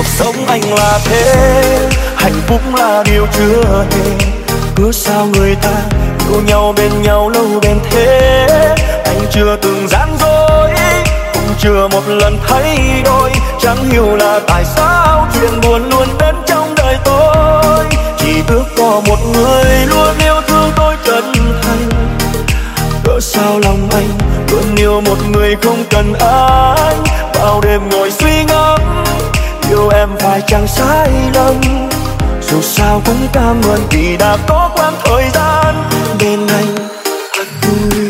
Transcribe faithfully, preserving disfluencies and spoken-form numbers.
Cuộc sống anh là thế, hạnh phúc là điều chưa hề. Cứ sao người ta yêu nhau bên nhau lâu bền thế. Anh chưa từng gian dối, cũng chưa một lần thay đổi. Chẳng hiểu là tại sao chuyện buồn luôn đến trong đời tôi. Chỉ ước có một người luôn yêu thương tôi chân thành. Cỡ sao lòng anh luôn yêu một người không cần anh. Bao đêm ngồi suy ngẫm, yêu em phải chẳng sai lầm. Dù sao cũng cảm ơn vì đã có quãng thời gian bên anh thật vui.